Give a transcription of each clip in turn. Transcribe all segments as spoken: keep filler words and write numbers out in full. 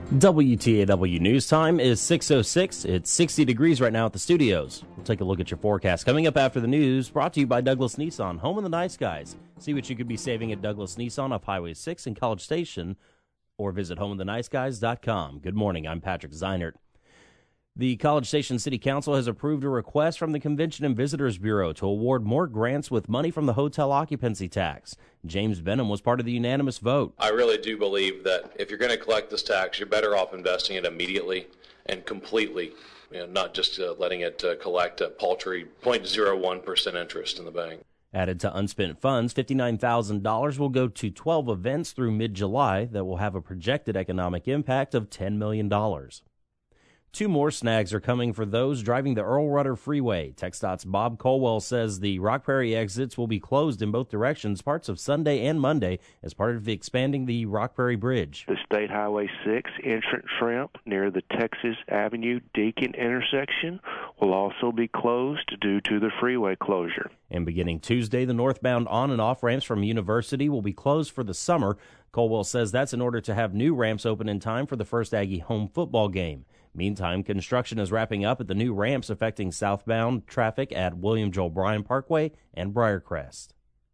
W T A W News Time is six oh six. It's sixty degrees right now at the studios. We'll take a look at your forecast. Coming up after the news, brought to you by Douglas Nissan, home of the nice guys. See what you could be saving at Douglas Nissan off Highway six in College Station, or visit home of the nice guys dot com. Good morning, I'm Patrick Zeinert. The College Station City Council has approved a request from the Convention and Visitors Bureau to award more grants with money from the hotel occupancy tax. James Benham was part of the unanimous vote. I really do believe that if you're going to collect this tax, you're better off investing it immediately and completely, you know, not just uh, letting it uh, collect a paltry zero point zero one percent interest in the bank. Added to unspent funds, fifty-nine thousand dollars will go to twelve events through mid-July that will have a projected economic impact of ten million dollars. Two more snags are coming for those driving the Earl Rudder Freeway. TxDOT's Bob Colwell says the Rock Prairie exits will be closed in both directions parts of Sunday and Monday as part of expanding the Rock Prairie Bridge. The State Highway six entrance ramp near the Texas Avenue Deacon intersection will also be closed due to the freeway closure. And beginning Tuesday, the northbound on and off ramps from University will be closed for the summer. Colwell says that's in order to have new ramps open in time for the first Aggie home football game. Meantime, construction is wrapping up at the new ramps affecting southbound traffic at William Joel Bryan Parkway and Briarcrest.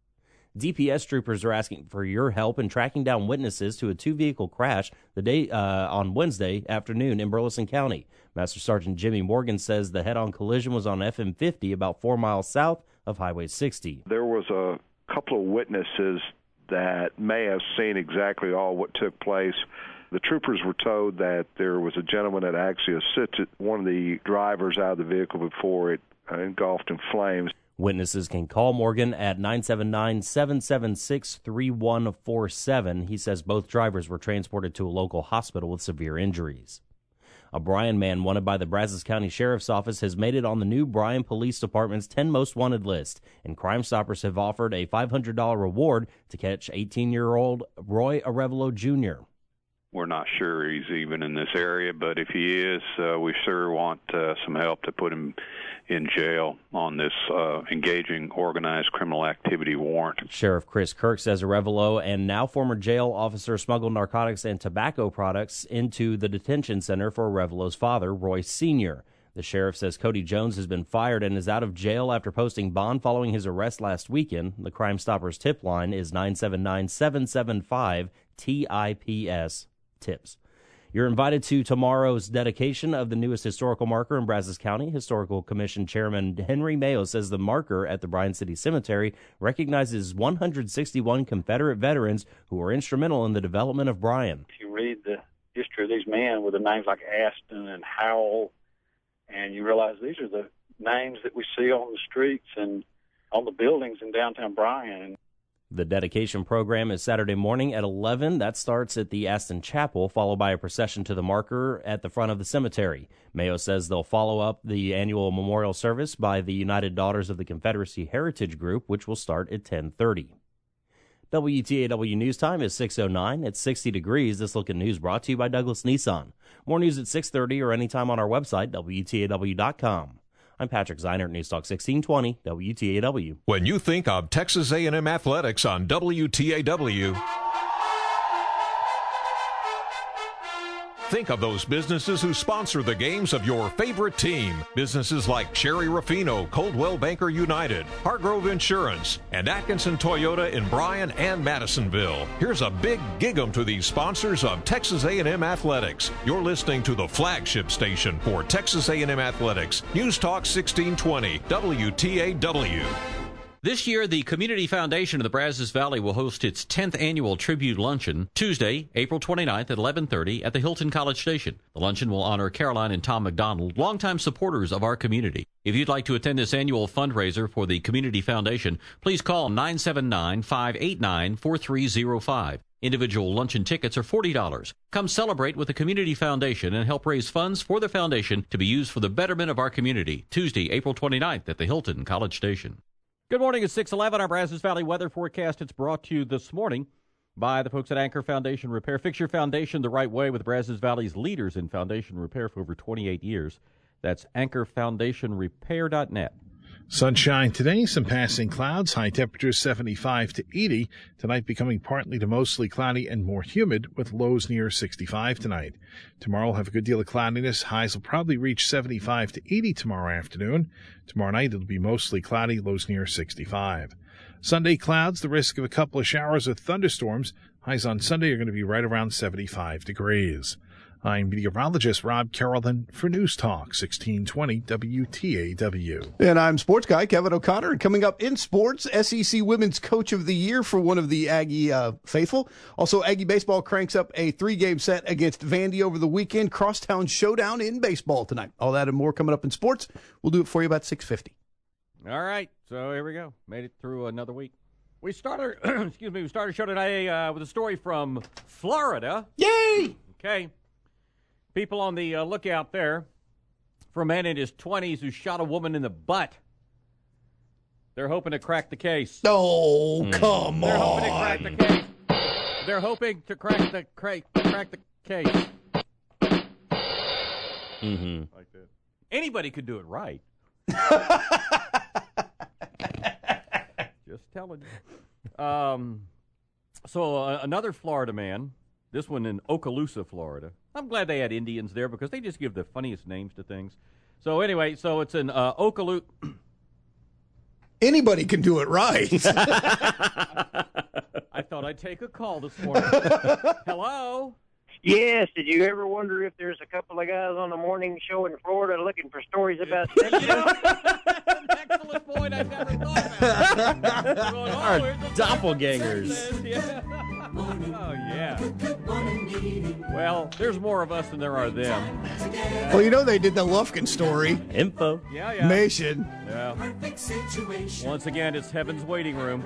D P S troopers are asking for your help in tracking down witnesses to a two-vehicle crash the day uh, on Wednesday afternoon in Burleson County. Master Sergeant Jimmy Morgan says the head-on collision was on F M fifty about four miles south of Highway sixty. There was a couple of witnesses that may have seen exactly all what took place. The troopers were told that there was a gentleman that actually assisted one of the drivers out of the vehicle before it uh, engulfed in flames. Witnesses can call Morgan at nine seven nine, seven seven six, three one four seven. He says both drivers were transported to a local hospital with severe injuries. A Bryan man wanted by the Brazos County Sheriff's Office has made it on the new Bryan Police Department's ten Most Wanted list, and Crime Stoppers have offered a five hundred dollars reward to catch eighteen-year-old Roy Arevalo Junior We're not sure he's even in this area, but if he is, uh, we sure want uh, some help to put him in jail on this uh, engaging organized criminal activity warrant. Sheriff Chris Kirk says Arevalo and now former jail officer smuggled narcotics and tobacco products into the detention center for Arevalo's father, Roy Senior The sheriff says Cody Jones has been fired and is out of jail after posting bond following his arrest last weekend. The Crime Stoppers tip line is nine seven nine, seven seven five, T I P S. Tips. You're invited to tomorrow's dedication of the newest historical marker in Brazos County. Historical Commission Chairman Henry Mayo says the marker at the Bryan City Cemetery recognizes one hundred sixty-one Confederate veterans who were instrumental in the development of Bryan. If you read the history of these men with the names like Aston and Howell, and you realize these are the names that we see on the streets and on the buildings in downtown Bryan. The dedication program is Saturday morning at eleven. That starts at the Aston Chapel, followed by a procession to the marker at the front of the cemetery. Mayo says they'll follow up the annual memorial service by the United Daughters of the Confederacy Heritage Group, which will start at ten thirty. W T A W News Time is six oh nine. It's sixty degrees. This Look at News brought to you by Douglas Nissan. More news at six thirty or anytime on our website, W T A W dot com. I'm Patrick Zeinert, News Talk sixteen twenty, W T A W. When you think of Texas A and M Athletics on W T A W, think of those businesses who sponsor the games of your favorite team. Businesses like Cherry Rafino, Coldwell Banker United, Hargrove Insurance, and Atkinson Toyota in Bryan and Madisonville. Here's a big gig-em to these sponsors of Texas A and M Athletics. You're listening to the flagship station for Texas A and M Athletics, News Talk sixteen twenty, W T A W. This year, the Community Foundation of the Brazos Valley will host its tenth annual Tribute Luncheon Tuesday, April twenty-ninth at eleven thirty at the Hilton College Station. The luncheon will honor Caroline and Tom McDonald, longtime supporters of our community. If you'd like to attend this annual fundraiser for the Community Foundation, please call nine seven nine, five eight nine, four three zero five. Individual luncheon tickets are forty dollars. Come celebrate with the Community Foundation and help raise funds for the foundation to be used for the betterment of our community. Tuesday, April twenty-ninth at the Hilton College Station. Good morning. It's six eleven. Our Brazos Valley weather forecast. It's brought to you this morning by the folks at Anchor Foundation Repair. Fix your foundation the right way with Brazos Valley's leaders in foundation repair for over twenty-eight years. That's anchor foundation repair dot net. Sunshine today, some passing clouds, high temperatures seventy-five to eighty. Tonight becoming partly to mostly cloudy and more humid with lows near sixty-five tonight. Tomorrow will have a good deal of cloudiness. Highs will probably reach seventy-five to eighty tomorrow afternoon. Tomorrow night it'll be mostly cloudy, lows near sixty-five. Sunday clouds, the risk of a couple of showers with thunderstorms. Highs on Sunday are going to be right around seventy-five degrees. I'm meteorologist Rob Carrollton for News Talk sixteen twenty W T A W. And I'm sports guy Kevin O'Connor. And coming up in sports, S E C Women's Coach of the Year for one of the Aggie uh, faithful. Also, Aggie Baseball cranks up a three-game set against Vandy over the weekend. Crosstown showdown in baseball tonight. All that and more coming up in sports. We'll do it for you about six fifty. All right, so here we go. Made it through another week. We started, excuse me, we started the show today uh, with a story from Florida. Yay! Okay. People on the uh, lookout there for a man in his twenties who shot a woman in the butt. They're hoping to crack the case. Oh, mm. come They're on. They're hoping to crack the case. They're hoping to crack the, crack, crack the case. Mm-hmm. Like that. Anybody could do it right. Just telling you. Um, so uh, another Florida man, this one in Okaloosa, Florida. I'm glad they had Indians there because they just give the funniest names to things. So anyway, so it's in uh, Okaloosa. Anybody can do it right. I thought I'd take a call this morning. Hello? Yes. Did you ever wonder if there's a couple of guys on the morning show in Florida looking for stories about sex? Excellent point. I've never thought about that. Going, oh, Our doppelgangers. Yeah. Oh, yeah. Well, there's more of us than there are them. Well, you know they did the Lufkin story. Info. Yeah, yeah. Mason. Yeah. Once again, it's Heaven's Waiting Room.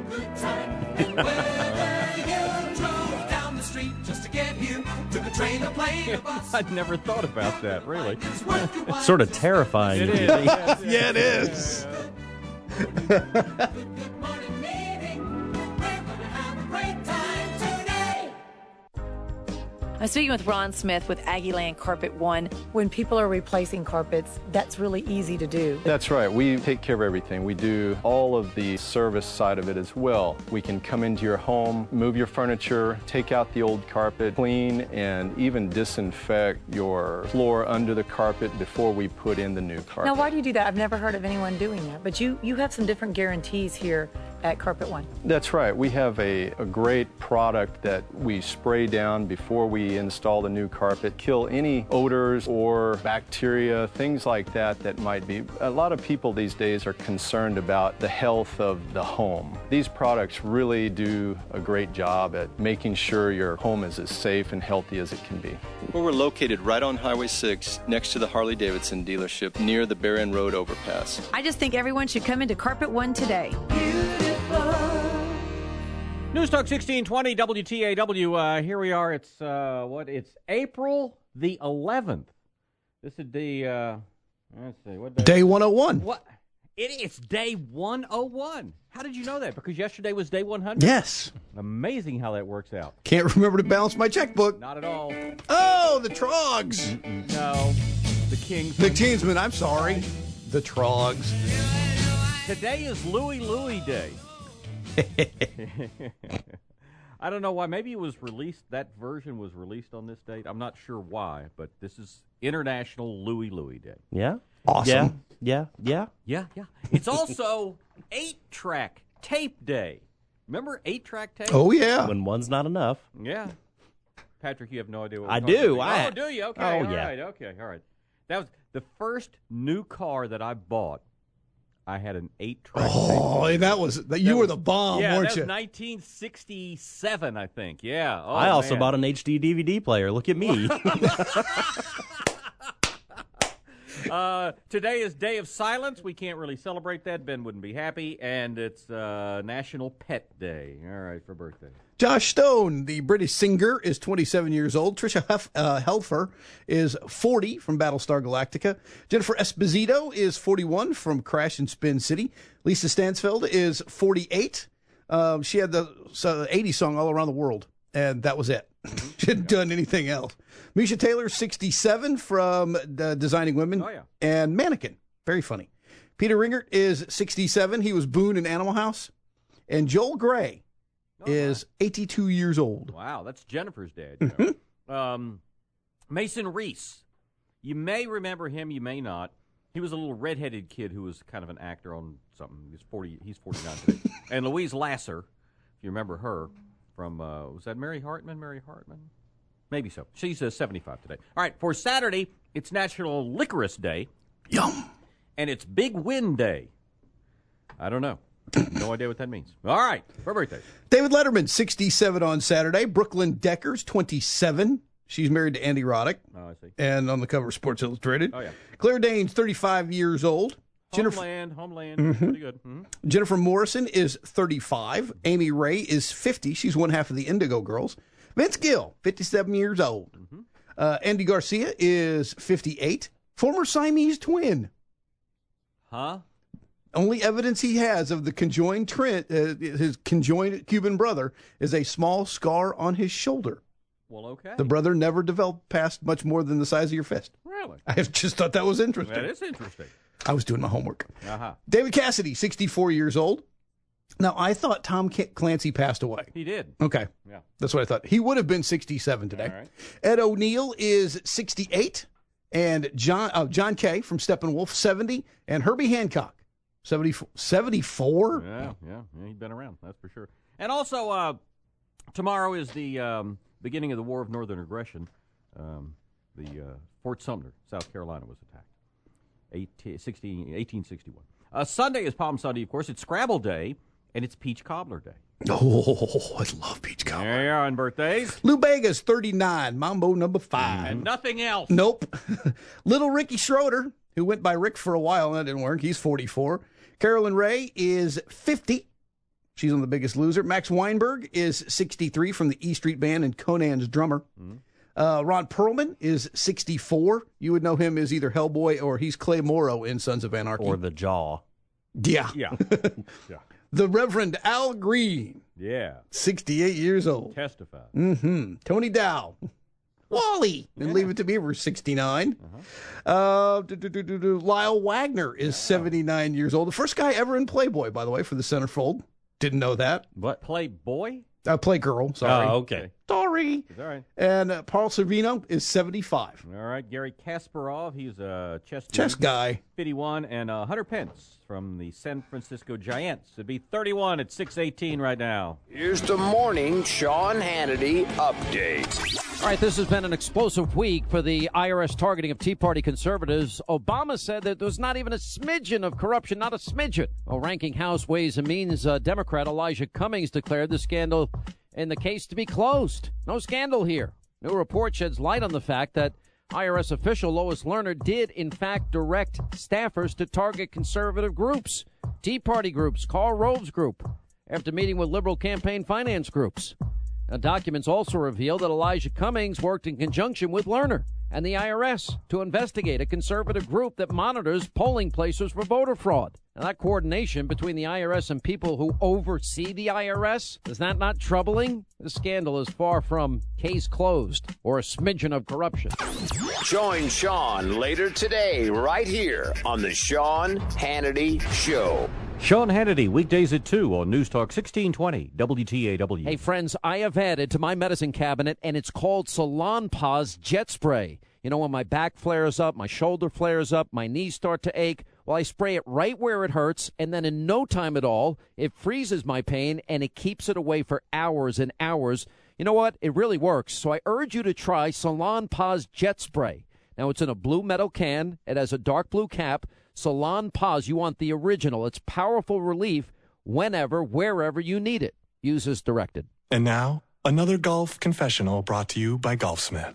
I'd never thought about that, really. It's sort of terrifying. It is. Yeah, yeah, it is. I'm speaking with Ron Smith with Aggieland Carpet One. When people are replacing carpets, that's really easy to do. That's right. We take care of everything. We do all of the service side of it as well. We can come into your home, move your furniture, take out the old carpet, clean, and even disinfect your floor under the carpet before we put in the new carpet. Now, why do you do that? I've never heard of anyone doing that, but you, you have some different guarantees here at Carpet One. That's right. We have a, a great product that we spray down before we install the new carpet, kill any odors or bacteria, things like that that might be. A lot of people these days are concerned about the health of the home. These products really do a great job at making sure your home is as safe and healthy as it can be. Well, we're located right on Highway six next to the Harley-Davidson dealership near the Berrien Road overpass. I just think everyone should come into Carpet One today. News Talk sixteen twenty W T A W. Uh, here we are. It's uh, what? It's April the eleventh. This is the uh, let's see what day? Day one oh one. What? It, it's day one oh one. How did you know that? Because yesterday was day one hundred. Yes. Amazing how that works out. Can't remember to balance my checkbook. Not at all. Oh, the Trogs. Mm-mm. No, the Kings. The Kingsmen. I'm sorry. The Trogs. Today is Louie Louie Day. I don't know why. Maybe it was released, that version was released on this date. I'm not sure why, but this is International Louie Louie Day. Yeah? Awesome. Yeah, yeah, yeah. Yeah, yeah. It's also eight-track tape day. Remember eight-track tape? Oh, yeah. When one's not enough. Yeah. Patrick, you have no idea what we're I talking do. about. I, oh, do you? Okay, oh, all yeah. right, okay, all right. That was the first new car that I bought. I had an eight-track Oh, tape. that was that, you that were was, the bomb, yeah, weren't that you? was nineteen sixty-seven, I think. Yeah. Oh, I also man. bought an H D D V D player. Look at me. uh, today is Day of Silence. We can't really celebrate that. Ben wouldn't be happy. And it's uh, National Pet Day. All right, for birthday. Josh Stone, the British singer, is twenty-seven years old. Tricia Hef, uh, Helfer is forty from Battlestar Galactica. Jennifer Esposito is forty-one from Crash and Spin City. Lisa Stansfeld is forty-eight. Um, she had the uh, eighties song All Around the World, and that was it. She hadn't done anything else. Misha Taylor, sixty-seven from uh, Designing Women. Oh, yeah. And Mannequin. Very funny. Peter Ringert is sixty-seven. He was Boone in Animal House. And Joel Gray oh, is wow. eighty-two years old. Wow, that's Jennifer's dad. You know. mm-hmm. um, Mason Reese. You may remember him, you may not. He was a little redheaded kid who was kind of an actor on something. He's forty. He's forty-nine today. And Louise Lasser, if you remember her from, uh, was that Mary Hartman? Mary Hartman? Maybe so. She's uh, seventy-five today. All right, for Saturday, it's National Licorice Day. Yum. And it's Big Win Day. I don't know. No idea what that means. All right, for birthdays. David Letterman, sixty-seven on Saturday. Brooklyn Deckers, twenty-seven. She's married to Andy Roddick. Oh, I see. And on the cover of Sports Illustrated. Oh, yeah. Claire Danes, thirty-five years old. Homeland, Jennifer, Homeland. Mm-hmm. Pretty good. Mm-hmm. Jennifer Morrison is thirty-five. Amy Ray is fifty. She's one half of the Indigo Girls. Vince Gill, fifty-seven years old. Mm-hmm. Uh, Andy Garcia is fifty-eight. Former Siamese twin. Huh? Only evidence he has of the conjoined twin, uh, his conjoined Cuban brother, is a small scar on his shoulder. Well, okay. The brother never developed past much more than the size of your fist. Really? I just thought that was interesting. That is interesting. I was doing my homework. Uh-huh. David Cassidy, sixty-four years old. Now, I thought Tom Clancy passed away. He did. Okay. Yeah. That's what I thought. He would have been sixty-seven today. All right. Ed O'Neill is sixty-eight. And John uh, John Kay from Steppenwolf, seventy. And Herbie Hancock, seventy-four. seventy-four? Yeah, yeah, yeah. He's been around, that's for sure. And also, uh, tomorrow is the um, beginning of the War of Northern Aggression. Um, the uh, Fort Sumter, South Carolina, was attacked. eighteen sixty-one. Uh, Sunday is Palm Sunday, of course. It's Scrabble Day, and it's Peach Cobbler Day. Oh, I love peach cobbler. There you are on birthdays. Lou Bega's thirty-nine, Mambo number five. And nothing else. Nope. Little Ricky Schroeder, who went by Rick for a while, and that didn't work. He's forty-four. Carolyn Ray is fifty. She's on The Biggest Loser. Max Weinberg is sixty-three from the E Street Band and Conan's drummer. Mm-hmm. Uh, Ron Perlman is sixty-four. You would know him as either Hellboy or he's Clay Morrow in Sons of Anarchy. Or The Jaw. Yeah. Yeah. yeah. The Reverend Al Green. Yeah. sixty-eight years old. Testify. Mm-hmm. Tony Dow. Wally. And yeah. Leave It to Beaver, sixty-nine. Uh-huh. Uh, do, do, do, do, do. Lyle Wagner is yeah. seventy-nine years old. The first guy ever in Playboy, by the way, for the centerfold. Didn't know that. What? Playboy? Uh, Playgirl, sorry. Oh, okay. Sorry. It's all right. And uh, Paul Servino is seventy-five. All right. Gary Kasparov, he's a chess chess guy. fifty-one. And uh, Hunter Pence from the San Francisco Giants. It'd be thirty-one at six eighteen right now. Here's the morning Sean Hannity update. All right, this has been an explosive week for the I R S targeting of Tea Party conservatives. Obama said that there was not even a smidgen of corruption, not a smidgen. Well, ranking House Ways and Means uh, Democrat Elijah Cummings declared the scandal in the case to be closed. No scandal here. New report sheds light on the fact that I R S official Lois Lerner did, in fact, direct staffers to target conservative groups, Tea Party groups, Karl Rove's group, after meeting with liberal campaign finance groups. Now, documents also reveal that Elijah Cummings worked in conjunction with Lerner and the I R S to investigate a conservative group that monitors polling places for voter fraud. Now, that coordination between the I R S and people who oversee the I R S, is that not troubling? The scandal is far from case closed or a smidgen of corruption. Join Sean later today right here on the Sean Hannity Show. Sean Hannity, weekdays at two on News Talk sixteen twenty W T A W. Hey, friends, I have added to my medicine cabinet, and it's called Salonpas Jet Spray. You know, when my back flares up, my shoulder flares up, my knees start to ache, well, I spray it right where it hurts, and then in no time at all, it freezes my pain, and it keeps it away for hours and hours. You know what? It really works. So I urge you to try Salonpas Jet Spray. Now, it's in a blue metal can. It has a dark blue cap. Salonpas, you want the original. It's powerful relief whenever, wherever you need it. Use as directed. And now, another golf confessional brought to you by Golfsmith.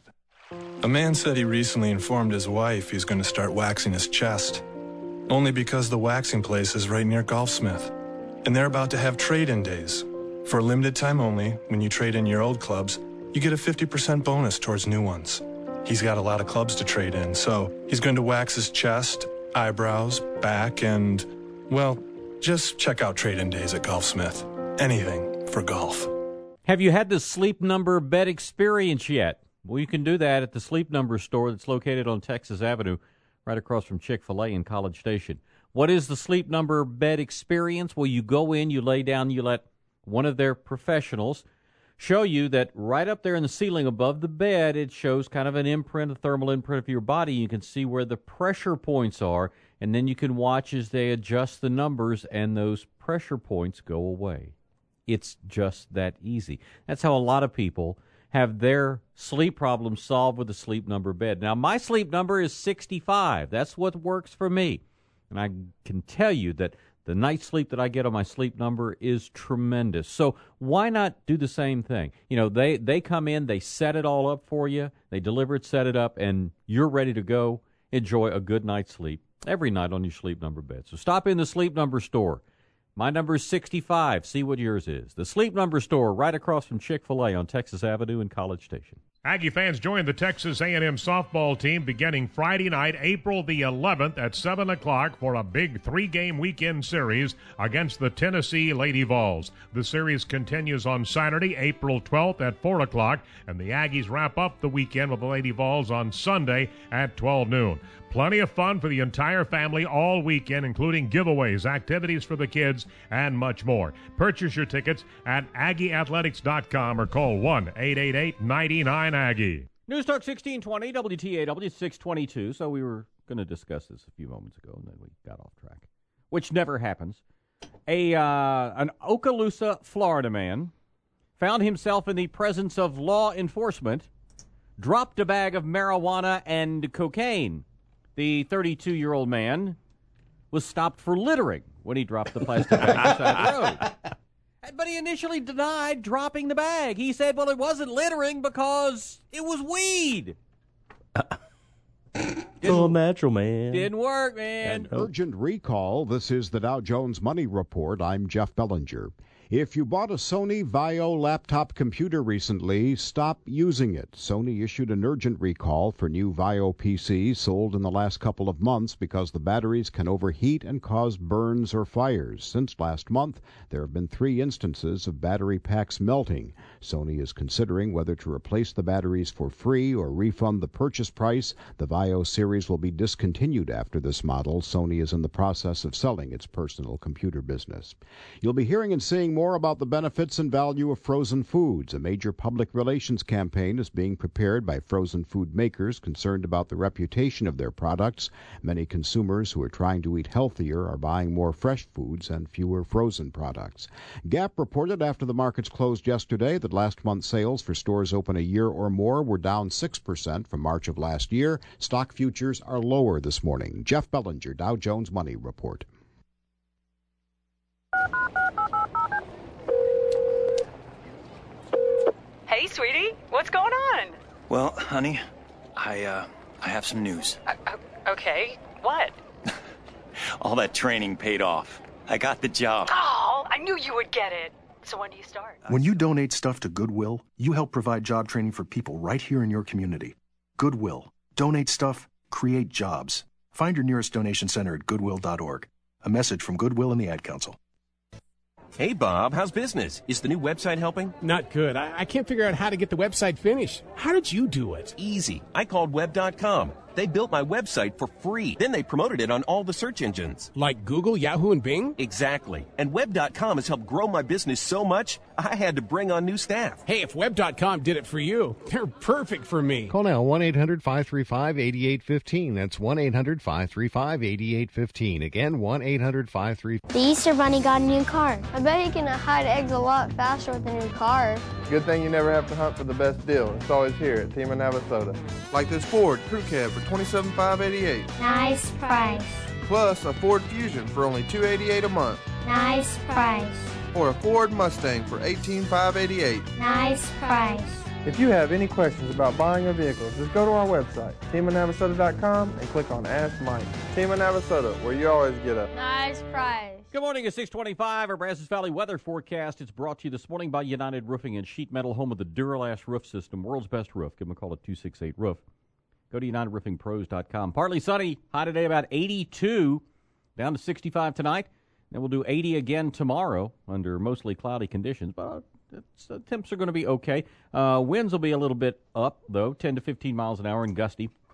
A man said he recently informed his wife he's going to start waxing his chest, only because the waxing place is right near Golfsmith, and they're about to have trade-in days. For a limited time only, when you trade in your old clubs, you get a fifty percent bonus towards new ones. He's got a lot of clubs to trade in, so he's going to wax his chest, eyebrows, back, and, well, just check out trade-in days at Golfsmith. Anything for golf. Have you had the Sleep Number bed experience yet? Well, you can do that at the Sleep Number store that's located on Texas Avenue, right across from Chick-fil-A in College Station. What is the Sleep Number bed experience? Well, you go in, you lay down, you let one of their professionals show you that right up there in the ceiling above the bed, it shows kind of an imprint, a thermal imprint of your body. You can see where the pressure points are, and then you can watch as they adjust the numbers, and those pressure points go away. It's just that easy. That's how a lot of people have their sleep problems solved with the Sleep Number bed. Now, my sleep number is sixty-five. That's what works for me. And I can tell you that the night's sleep that I get on my Sleep Number is tremendous. So why not do the same thing? You know, they, they come in, they set it all up for you, they deliver it, set it up, and you're ready to go enjoy a good night's sleep every night on your Sleep Number bed. So stop in the Sleep Number store. My number is sixty-five. See what yours is. The Sleep Number store right across from Chick-fil-A on Texas Avenue in College Station. Aggie fans, join the Texas A and M softball team beginning Friday night, April the eleventh at seven o'clock for a big three-game weekend series against the Tennessee Lady Vols. The series continues on Saturday, April twelfth at four o'clock, and the Aggies wrap up the weekend with the Lady Vols on Sunday at twelve noon. Plenty of fun for the entire family all weekend, including giveaways, activities for the kids, and much more. Purchase your tickets at Aggie Athletics dot com or call one eight eight eight, nine nine, Aggie. News Talk sixteen twenty, W T A W, six twenty-two. So we were going to discuss this a few moments ago, and then we got off track, which never happens. A uh, An Okaloosa, Florida man found himself in the presence of law enforcement, dropped a bag of marijuana and cocaine. The thirty-two-year-old man was stopped for littering when he dropped the plastic bag beside the road. But he initially denied dropping the bag. He said, well, it wasn't littering because it was weed. Oh, natural, man. Didn't work, man. An urgent recall. This is the Dow Jones Money Report. I'm Jeff Bellinger. If you bought a Sony Vaio laptop computer recently, stop using it. Sony issued an urgent recall for new Vaio P Cs sold in the last couple of months because the batteries can overheat and cause burns or fires. Since last month, there have been three instances of battery packs melting. Sony is considering whether to replace the batteries for free or refund the purchase price. The Vaio series will be discontinued after this model. Sony is in the process of selling its personal computer business. You'll be hearing and seeing more about the benefits and value of frozen foods. A major public relations campaign is being prepared by frozen food makers concerned about the reputation of their products. Many consumers who are trying to eat healthier are buying more fresh foods and fewer frozen products. Gap reported after the markets closed yesterday that last month's sales for stores open a year or more were down six percent from March of last year. Stock futures are lower this morning. Jeff Bellinger, Dow Jones Money Report. Hey, sweetie, what's going on? Well, honey, I, uh, I have some news. Uh, okay, what? All that training paid off. I got the job. Oh, I knew you would get it. So when do you start? When you donate stuff to Goodwill, you help provide job training for people right here in your community. Goodwill. Donate stuff, create jobs. Find your nearest donation center at goodwill dot org. A message from Goodwill and the Ad Council. Hey, Bob, how's business? Is the new website helping? Not good. I, I can't figure out how to get the website finished. How did you do it? Easy. I called web dot com. They built my website for free. Then they promoted it on all the search engines. Like Google, Yahoo, and Bing? Exactly. And web dot com has helped grow my business so much, I had to bring on new staff. Hey, if web dot com did it for you, they're perfect for me. Call now, one eight hundred five three five eight eight one five. That's one eight hundred five three five eight eight one five. Again, one eight hundred five three five. The Easter Bunny got a new car. I bet he can hide eggs a lot faster with a new car. Good thing you never have to hunt for the best deal. It's always here at Team Navasota. Like this Ford Crew Cab for twenty-seven thousand five hundred eighty-eight dollars. Nice price. Plus a Ford Fusion for only two hundred eighty-eight dollars a month. Nice price. Or a Ford Mustang for eighteen thousand five hundred eighty-eight dollars. Nice price. If you have any questions about buying a vehicle, just go to our website, team of navasota dot com, and click on Ask Mike. Team of Navasota, where you always get a nice price. Good morning at six twenty-five. Our Brazos Valley weather forecast. It's brought to you this morning by United Roofing and Sheet Metal, home of the Duralast roof system, world's best roof. Give them a call at two six eight roof. Go to united roofing pros dot com. Partly sunny, high today about eighty-two, down to sixty-five tonight. Then we'll do eighty again tomorrow under mostly cloudy conditions, but it's, uh, temps are going to be okay. Uh, winds will be a little bit up, though, ten to fifteen miles an hour and gusty.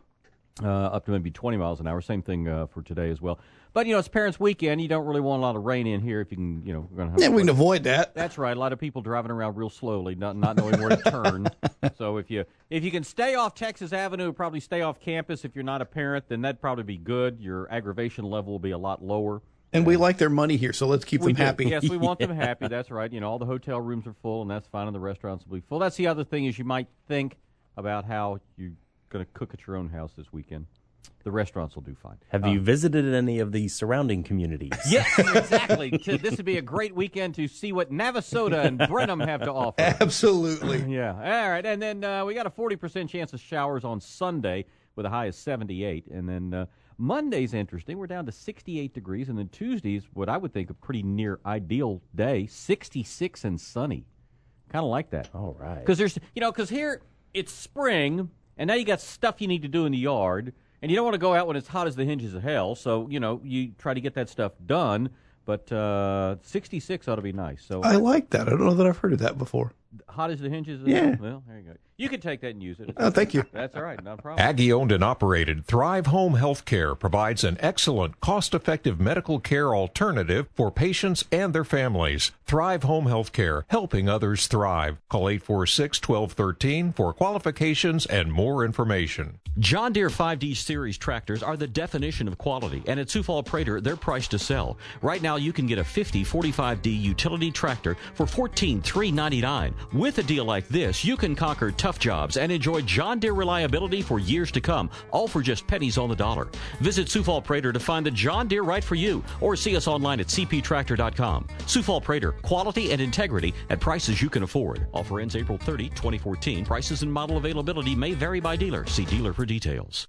uh, up to maybe twenty miles an hour. Same thing uh, for today as well. But, you know, it's Parents' Weekend. You don't really want a lot of rain in here if you can, you know. We're gonna have yeah, we can avoid that. That's right. A lot of people driving around real slowly, not not knowing where to turn. So if you if you can stay off Texas Avenue, probably stay off campus. If you're not a parent, then that'd probably be good. Your aggravation level will be a lot lower. And we like their money here, so let's keep we them do. happy. Yes, we want them happy. That's right. You know, all the hotel rooms are full, and that's fine, and the restaurants will be full. That's the other thing is you might think about how you're going to cook at your own house this weekend. The restaurants will do fine. Have um, you visited any of the surrounding communities? Yes, exactly. This would be a great weekend to see what Navasota and Brenham have to offer. Absolutely. Yeah. All right, and then uh, we got a forty percent chance of showers on Sunday with a high of seventy-eight, and then uh, Monday's interesting. We're down to sixty-eight degrees, and then Tuesday's what I would think a pretty near ideal day, sixty-six and sunny. Kind of like that. All right. Because there's, you know, because here it's spring, and now you got stuff you need to do in the yard, and you don't want to go out when it's hot as the hinges of hell. So you know you try to get that stuff done. But uh, sixty-six ought to be nice. So I like that. I don't know that I've heard of that before. Hot as the hinges? Yeah. Well, there you go. You can take that and use it. Oh, thank you. That's all right. Not a problem. Aggie-owned and operated Thrive Home Healthcare provides an excellent, cost-effective medical care alternative for patients and their families. Thrive Home Healthcare, helping others thrive. Call eight four six, one two one three for qualifications and more information. John Deere five D Series tractors are the definition of quality, and at Sioux Falls Prater, they're priced to sell. Right now, you can get a fifty forty-five D utility tractor for fourteen thousand three hundred ninety-nine dollars. With a deal like this, you can conquer tough jobs and enjoy John Deere reliability for years to come, all for just pennies on the dollar. Visit Sioux Falls Prater to find the John Deere right for you, or see us online at c p tractor dot com. Sioux Falls Prater, quality and integrity at prices you can afford. Offer ends April thirtieth, twenty fourteen. Prices and model availability may vary by dealer. See dealer for details.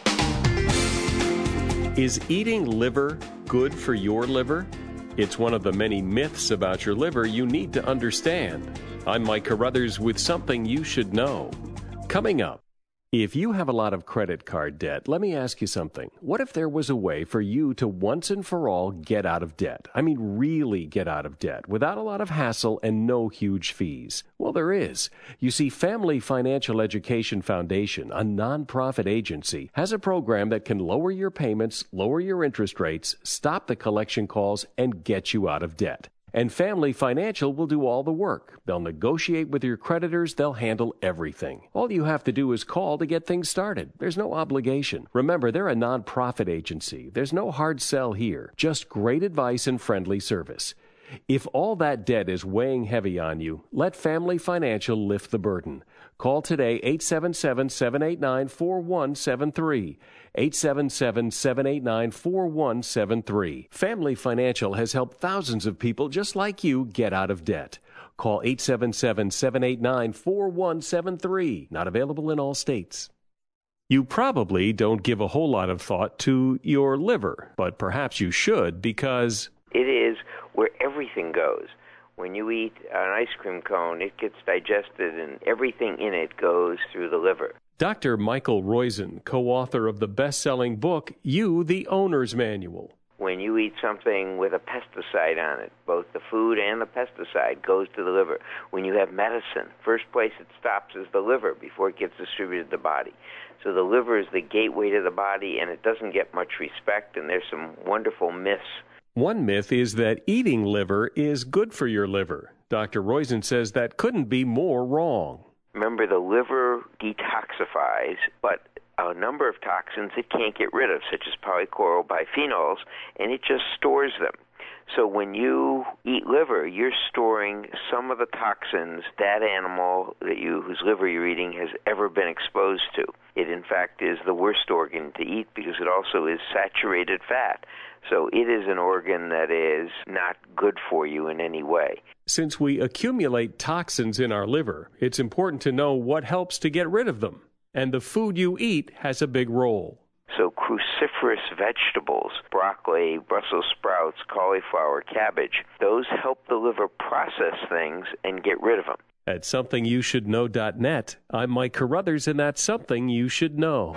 Is eating liver good for your liver? It's one of the many myths about your liver you need to understand. I'm Mike Carruthers with something you should know. Coming up, if you have a lot of credit card debt, let me ask you something. What if there was a way for you to once and for all get out of debt? I mean, really get out of debt without a lot of hassle and no huge fees. Well, there is. You see, Family Financial Education Foundation, a nonprofit agency, has a program that can lower your payments, lower your interest rates, stop the collection calls, and get you out of debt. And Family Financial will do all the work. They'll negotiate with your creditors. They'll handle everything. All you have to do is call to get things started. There's no obligation. Remember, they're a nonprofit agency. There's no hard sell here. Just great advice and friendly service. If all that debt is weighing heavy on you, let Family Financial lift the burden. Call today, eight seven seven, seven eight nine, four one seven three. eight seven seven, seven eight nine, four one seven three. Family Financial has helped thousands of people just like you get out of debt. Call eight seven seven, seven eight nine, four one seven three. Not available in all states. You probably don't give a whole lot of thought to your liver, but perhaps you should because it is where everything goes. When you eat an ice cream cone, it gets digested and everything in it goes through the liver. Doctor Michael Roizen, co-author of the best-selling book, You, the Owner's Manual. When you eat something with a pesticide on it, both the food and the pesticide goes to the liver. When you have medicine, first place it stops is the liver before it gets distributed to the body. So the liver is the gateway to the body, and it doesn't get much respect, and there's some wonderful myths. One myth is that eating liver is good for your liver. Doctor Roizen says that couldn't be more wrong. Remember, the liver detoxifies, but a number of toxins it can't get rid of, such as polychlorobiphenols, and it just stores them. So when you eat liver, you're storing some of the toxins that animal that you, whose liver you're eating has ever been exposed to. It, in fact, is the worst organ to eat because it also is saturated fat. So it is an organ that is not good for you in any way. Since we accumulate toxins in our liver, it's important to know what helps to get rid of them. And the food you eat has a big role. So cruciferous vegetables, broccoli, Brussels sprouts, cauliflower, cabbage, those help the liver process things and get rid of them. At something you should know dot net, I'm Mike Carruthers, and that's Something You Should Know.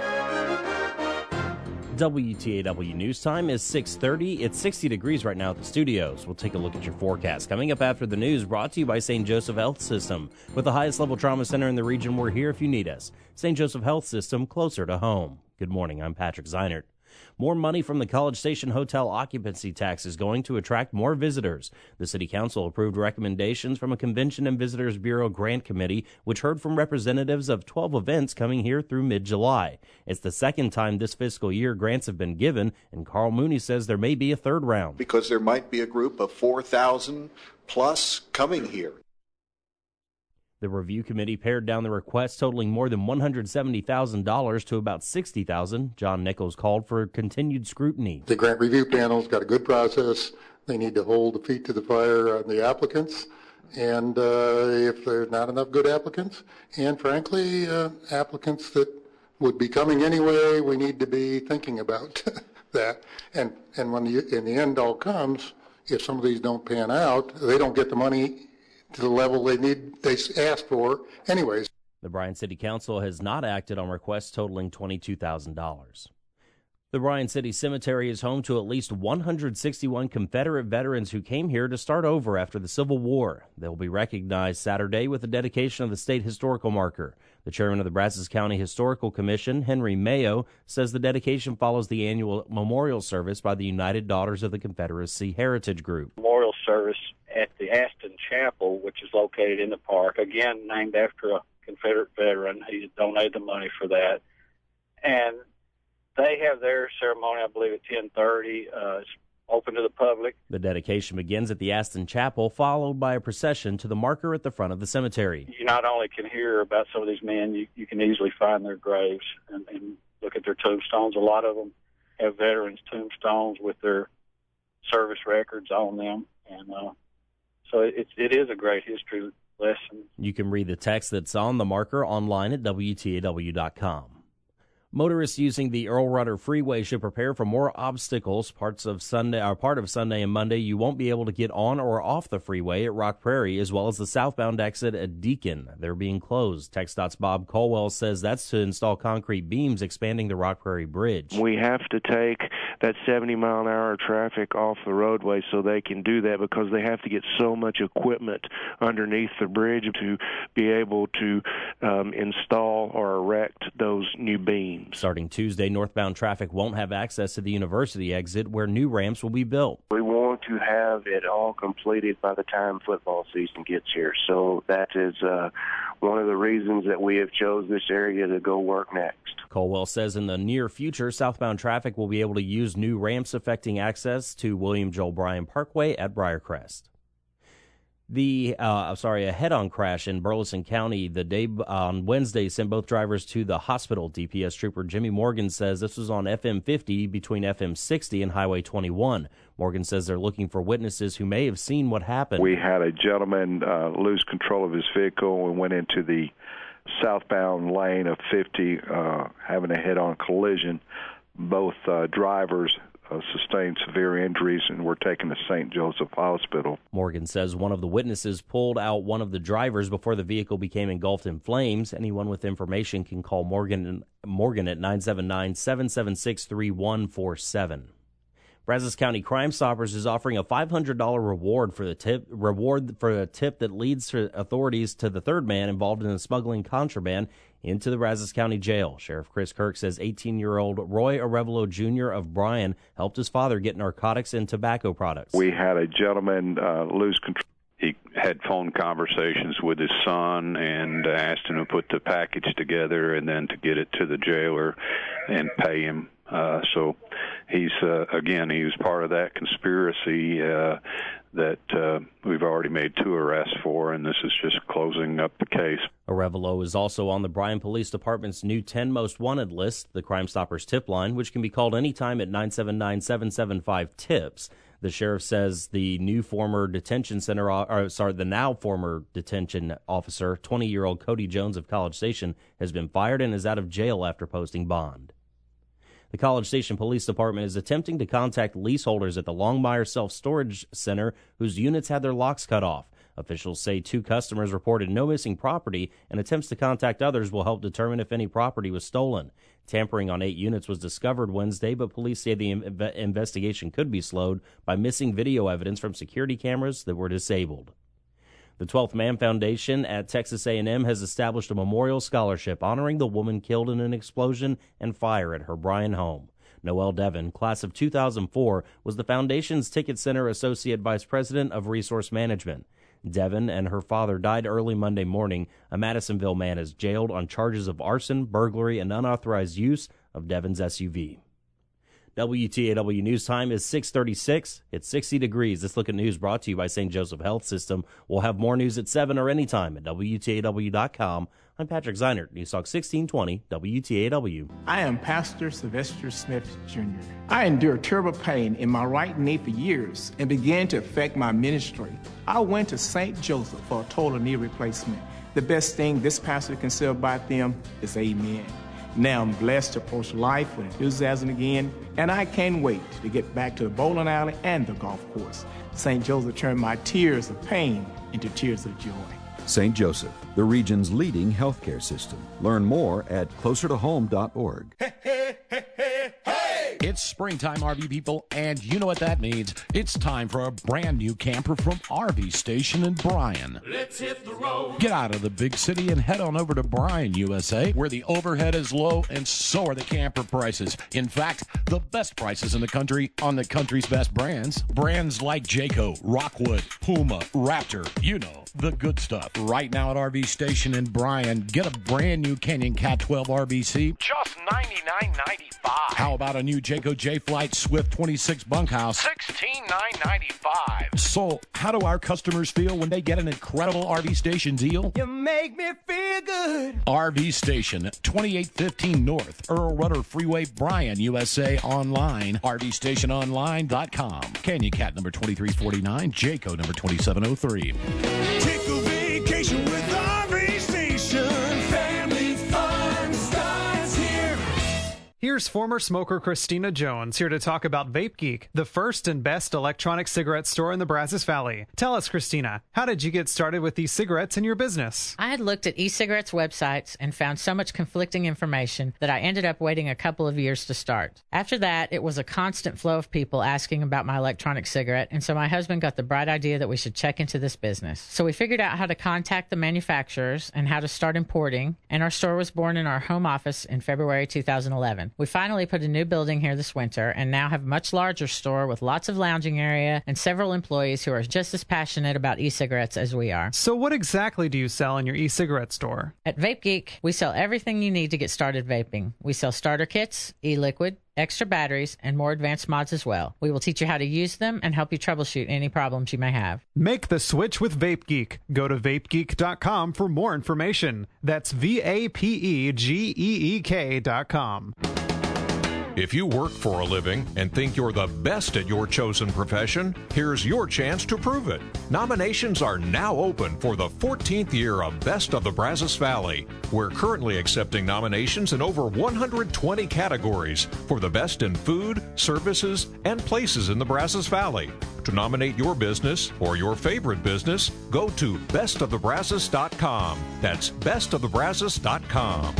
W T A W News Time is six thirty. It's sixty degrees right now at the studios. We'll take a look at your forecast. Coming up after the news, brought to you by Saint Joseph Health System. With the highest level trauma center in the region, we're here if you need us. Saint Joseph Health System, closer to home. Good morning, I'm Patrick Zeinert. More money from the College Station Hotel occupancy tax is going to attract more visitors. The City Council approved recommendations from a Convention and Visitors Bureau grant committee, which heard from representatives of twelve events coming here through mid-July. It's the second time this fiscal year grants have been given, and Carl Mooney says there may be a third round. Because there might be a group of four thousand plus coming here. The review committee pared down the request totaling more than one hundred seventy thousand dollars to about sixty thousand dollars. John Nichols called for continued scrutiny. The grant review panel's got a good process. They need to hold the feet to the fire on the applicants. And uh, if there's not enough good applicants, and frankly, uh, applicants that would be coming anyway, we need to be thinking about that. And and when the, in the end all comes, if some of these don't pan out, they don't get the money to the level they need, they asked for anyways. The Bryan City Council has not acted on requests totaling twenty-two thousand dollars. The Bryan City Cemetery is home to at least one hundred sixty-one Confederate veterans who came here to start over after the Civil War. They'll be recognized Saturday with the dedication of the state historical marker. The chairman of the Brazos County Historical Commission, Henry Mayo, says the dedication follows the annual memorial service by the United Daughters of the Confederacy Heritage Group. Memorial service at the Aston Chapel, which is located in the park, again named after a Confederate veteran. He donated the money for that. And they have their ceremony, I believe, at ten thirty. Uh, it's open to the public. The dedication begins at the Aston Chapel, followed by a procession to the marker at the front of the cemetery. You not only can hear about some of these men, you, you can easily find their graves and, and look at their tombstones. A lot of them have veterans' tombstones with their service records on them. And uh, so it, it is a great history lesson. You can read the text that's on the marker online at W T A W dot com. Motorists using the Earl Rudder Freeway should prepare for more obstacles. Parts of Sunday, or part of Sunday and Monday, you won't be able to get on or off the freeway at Rock Prairie, as well as the southbound exit at Deacon. They're being closed. TxDOT's Bob Colwell says that's to install concrete beams expanding the Rock Prairie Bridge. We have to take that seventy mile an hour traffic off the roadway so they can do that, because they have to get so much equipment underneath the bridge to be able to um, install or erect those new beams. Starting Tuesday, northbound traffic won't have access to the university exit where new ramps will be built. We want to have it all completed by the time football season gets here. So that is uh, one of the reasons that we have chose this area to go work next. Colwell says in the near future, southbound traffic will be able to use new ramps affecting access to William Joel Bryan Parkway at Briarcrest. The, uh, sorry, a head-on crash in Burleson County the day on Wednesday sent both drivers to the hospital. D P S Trooper Jimmy Morgan says this was on F M fifty between F M sixty and Highway twenty-one. Morgan says they're looking for witnesses who may have seen what happened. We had a gentleman uh, lose control of his vehicle and went into the southbound lane of fifty, uh, having a head-on collision. Both uh, drivers Uh, sustained severe injuries and were taken to Saint Joseph Hospital. Morgan says one of the witnesses pulled out one of the drivers before the vehicle became engulfed in flames. Anyone with information can call Morgan Morgan at nine seven nine, seven seven six, three one four seven. Brazos County Crime Stoppers is offering a five hundred dollars reward for the tip reward for a tip that leads to authorities to the third man involved in the smuggling contraband into the Brazos County Jail. Sheriff Chris Kirk says eighteen-year-old Roy Arevalo Junior of Bryan helped his father get narcotics and tobacco products. We had a gentleman uh, lose control. He had phone conversations with his son and asked him to put the package together and then to get it to the jailer and pay him. Uh, so he's, uh, again, he was part of that conspiracy uh, that uh, we've already made two arrests for, and this is just closing up the case. Arevalo is also on the Bryan Police Department's new ten Most Wanted list, the Crime Stoppers tip line, which can be called anytime at nine seven nine, seven seven five, TIPS. The sheriff says the new former detention center, or sorry, the now former detention officer, twenty-year-old Cody Jones of College Station, has been fired and is out of jail after posting bond. The College Station Police Department is attempting to contact leaseholders at the Longmire Self-Storage Center whose units had their locks cut off. Officials say two customers reported no missing property, and attempts to contact others will help determine if any property was stolen. Tampering on eight units was discovered Wednesday, but police say the im- investigation could be slowed by missing video evidence from security cameras that were disabled. The twelfth Man Foundation at Texas A and M has established a memorial scholarship honoring the woman killed in an explosion and fire at her Bryan home. Noelle Devon, class of two thousand four, was the foundation's Ticket Center Associate Vice President of Resource Management. Devon and her father died early Monday morning. A Madisonville man is jailed on charges of arson, burglary, and unauthorized use of Devon's S U V. W T A W News Time is six thirty-six. It's sixty degrees. This Look at News brought to you by Saint Joseph Health System. We'll have more news at seven or anytime at W T A W dot com. I'm Patrick Zeinert, News Talk sixteen twenty, W T A W. I am Pastor Sylvester Smith, Junior I endured terrible pain in my right knee for years and began to affect my ministry. I went to Saint Joseph for a total knee replacement. The best thing this pastor can say about them is amen. Now I'm blessed to approach life with enthusiasm again, and I can't wait to get back to the bowling alley and the golf course. Saint Joseph turned my tears of pain into tears of joy. Saint Joseph, the region's leading healthcare system. Learn more at closer to home dot org. It's springtime, R V people, and you know what that means. It's time for a brand new camper from R V Station in Bryan. Let's hit the road. Get out of the big city and head on over to Bryan, U S A, where the overhead is low and so are the camper prices. In fact, the best prices in the country on the country's best brands. Brands like Jayco, Rockwood, Puma, Raptor, you know, the good stuff. Right now at R V Station in Bryan, get a brand new Canyon Cat twelve R V C. Just ninety-nine ninety-five. How about a new Jayco J-Flight Swift twenty-six bunkhouse? sixteen nine ninety-five. So, how do our customers feel when they get an incredible R V Station deal? You make me feel good. R V Station, twenty-eight fifteen North, Earl Rudder Freeway, Bryan, U S A. Online, R V station online dot com. Canyon Cat number twenty-three forty-nine, Jayco number twenty-seven oh three. Take a vacation with R V Station. Family fun starts here. Here's former smoker Christina Jones here to talk about Vape Geek, the first and best electronic cigarette store in the Brazos Valley. Tell us, Christina, how did you get started with these cigarettes in your business? I had looked at e-cigarettes websites and found so much conflicting information that I ended up waiting a couple of years to start. After that, it was a constant flow of people asking about my electronic cigarette, and so my husband got the bright idea that we should check into this business. So we figured out how to contact the manufacturers and how to start importing, and our store was born in our home office in February two thousand eleven. We finally put a new building here this winter and now have a much larger store with lots of lounging area and several employees who are just as passionate about e-cigarettes as we are. So what exactly do you sell in your e-cigarette store? At Vape Geek, we sell everything you need to get started vaping. We sell starter kits, e-liquid, extra batteries, and more advanced mods as well. We will teach you how to use them and help you troubleshoot any problems you may have. Make the switch with Vape Geek. Go to vape geek dot com for more information. That's V A P E G E E K dot com. If you work for a living and think you're the best at your chosen profession, here's your chance to prove it. Nominations are now open for the fourteenth year of Best of the Brazos Valley. We're currently accepting nominations in over one hundred twenty categories for the best in food, services, and places in the Brazos Valley. To nominate your business or your favorite business, go to best of the brazos dot com. That's best of the brazos dot com.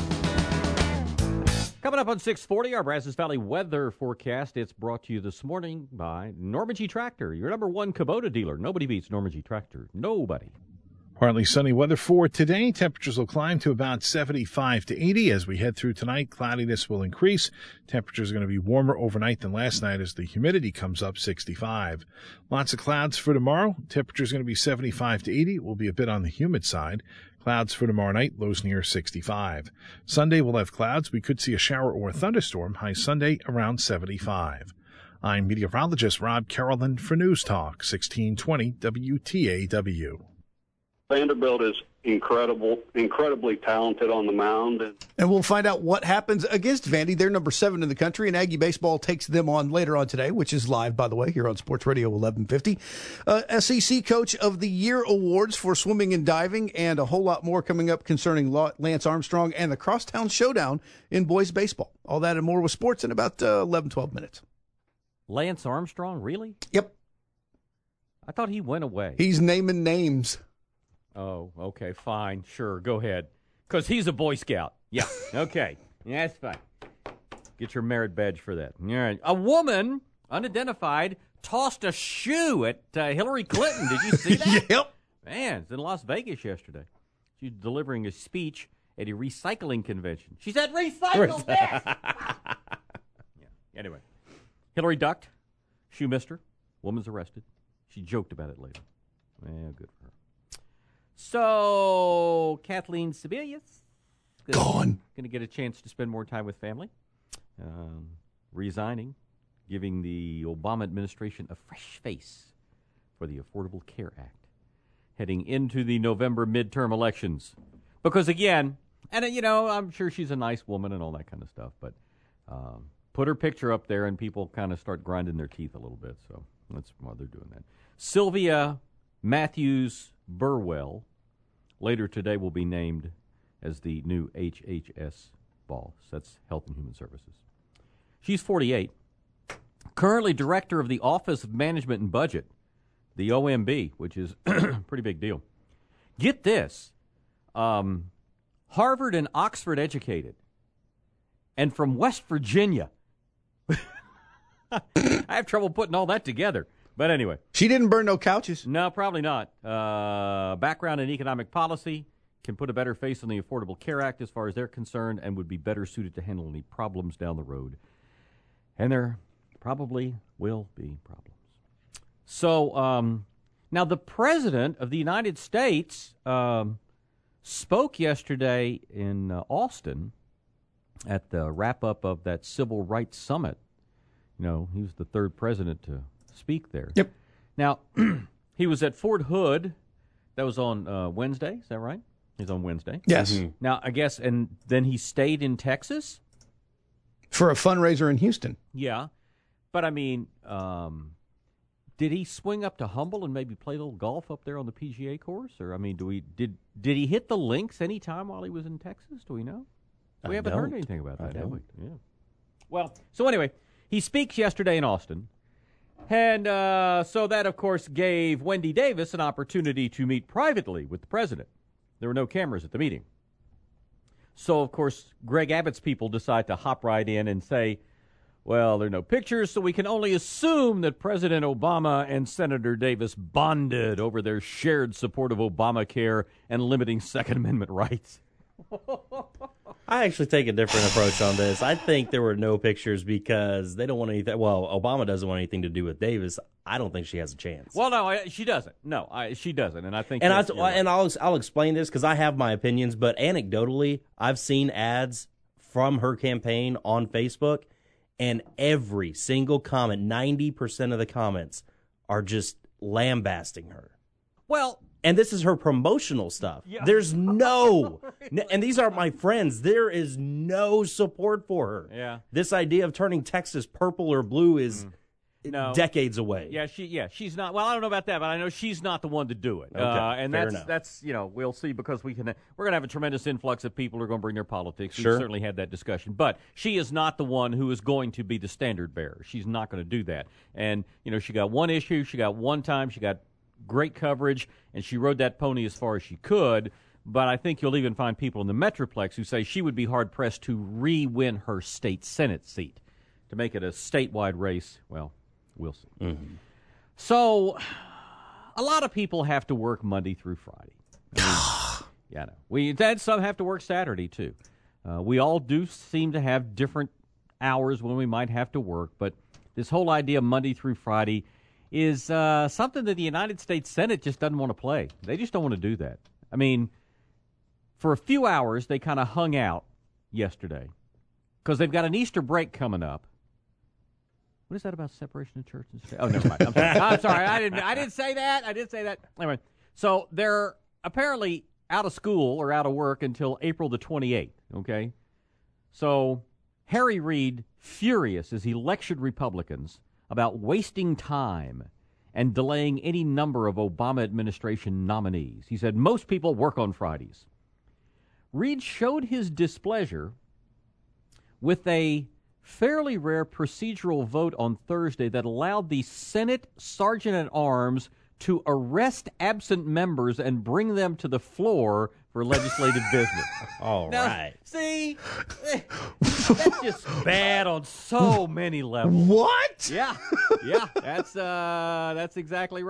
Coming up on six forty, our Brazos Valley weather forecast. It's brought to you this morning by Norman G. Tractor, your number one Kubota dealer. Nobody beats Norman G. Tractor. Nobody. Partly sunny weather for today. Temperatures will climb to about seventy-five to eighty. As we head through tonight, cloudiness will increase. Temperatures are going to be warmer overnight than last night as the humidity comes up sixty-five. Lots of clouds for tomorrow. Temperatures going to be seventy-five to eighty. It will be a bit on the humid side. Clouds for tomorrow night, lows near sixty-five. Sunday we'll have clouds. We could see a shower or a thunderstorm. High Sunday around seventy-five. I'm meteorologist Rob Carolyn for News Talk sixteen twenty W T A W. Vanderbilt is incredible, incredibly talented on the mound. And, and we'll find out what happens against Vandy. They're number seven in the country, and Aggie Baseball takes them on later on today, which is live, by the way, here on Sports Radio eleven fifty. Uh, S E C Coach of the Year awards for swimming and diving, and a whole lot more coming up concerning Lance Armstrong and the Crosstown Showdown in boys baseball. All that and more with sports in about uh, eleven, twelve minutes. Lance Armstrong, really? Yep. I thought he went away. He's naming names. Oh, okay, fine, sure, go ahead. Because he's a Boy Scout. Yeah, okay, yeah, that's fine. Get your merit badge for that. All right. A woman, unidentified, tossed a shoe at uh, Hillary Clinton. Did you see that? Yep. Man, it's in Las Vegas yesterday. She's delivering a speech at a recycling convention. She said, recycle this! Yeah. Anyway, Hillary ducked. Shoe missed her. Woman's arrested. She joked about it later. Well, good for her. So, Kathleen Sebelius. Gone. Going to get a chance to spend more time with family. Um, resigning, giving the Obama administration a fresh face for the Affordable Care Act, heading into the November midterm elections. Because, again, and, uh, you know, I'm sure she's a nice woman and all that kind of stuff, but um, put her picture up there and people kind of start grinding their teeth a little bit, so that's why they're doing that. Sylvia Matthews Burwell later today will be named as the new H H S boss. That's Health and Human Services. She's forty-eight, currently director of the Office of Management and Budget, the O M B, which is a pretty big deal. Get this, um, Harvard and Oxford educated, and from West Virginia. I have trouble putting all that together. But anyway. She didn't burn no couches. No, probably not. Uh, background in economic policy, can put a better face on the Affordable Care Act as far as they're concerned, and would be better suited to handle any problems down the road. And there probably will be problems. So, um, now the President of the United States um, spoke yesterday in uh, Austin at the wrap-up of that Civil Rights Summit. You know, he was the third president to speak there. Yep. Now, he was at Fort Hood. That was on uh, Wednesday. Is that right? He's on Wednesday. Yes. Mm-hmm. Now, I guess, and then he stayed in Texas? For a fundraiser in Houston. Yeah. But, I mean, um, did he swing up to Humble and maybe play a little golf up there on the P G A course? Or, I mean, do we did did he hit the links any time while he was in Texas? Do we know? We I haven't don't. heard anything about that, I have we? don't. Yeah. Well, so anyway, he speaks yesterday in Austin. And uh, so that, of course, gave Wendy Davis an opportunity to meet privately with the president. There were no cameras at the meeting. So, of course, Greg Abbott's people decide to hop right in and say, well, there are no pictures, so we can only assume that President Obama and Senator Davis bonded over their shared support of Obamacare and limiting Second Amendment rights. I actually take a different approach on this. I think there were no pictures because they don't want anything. Well, Obama doesn't want anything to do with Davis. I don't think she has a chance. Well, no, I, she doesn't. No, I, she doesn't, and I think. And I that, and I'll I'll explain this because I have my opinions, but anecdotally, I've seen ads from her campaign on Facebook, and every single comment, ninety percent of the comments, are just lambasting her. Well. And this is her promotional stuff. Yeah. There's no, and these are my friends, there is no support for her. Yeah. This idea of turning Texas purple or blue is mm. no. decades away. Yeah, she. Yeah, she's not. Well, I don't know about that, but I know she's not the one to do it. Okay, uh, and fair that's enough. that's you know we'll see because we can. We're going to have a tremendous influx of people who are going to bring their politics. Sure. We've certainly had that discussion, but she is not the one who is going to be the standard bearer. She's not going to do that. And you know, she got one issue. She got one time. She got great coverage, and she rode that pony as far as she could, but I think you'll even find people in the Metroplex who say she would be hard-pressed to re-win her state Senate seat. To make it a statewide race, well, we'll see. Mm-hmm. So, a lot of people have to work Monday through Friday. I mean, yeah, no. We, and some have to work Saturday, too. Uh, we all do seem to have different hours when we might have to work, but this whole idea of Monday through Friday is uh, something that the United States Senate just doesn't want to play. They just don't want to do that. I mean, for a few hours, they kind of hung out yesterday because they've got an Easter break coming up. What is that about separation of church and state? Oh, never mind. I'm sorry. I'm sorry. I didn't. I didn't say that. I didn't say that. Anyway, so they're apparently out of school or out of work until April the twenty-eighth. Okay, so Harry Reid, furious as he lectured Republicans about wasting time and delaying any number of Obama administration nominees. He said, most people work on Fridays. Reid showed his displeasure with a fairly rare procedural vote on Thursday that allowed the Senate Sergeant-at-Arms to arrest absent members and bring them to the floor for legislative business. All now, right. See, that's just bad on so many levels. What? Yeah, yeah, that's uh, that's exactly right.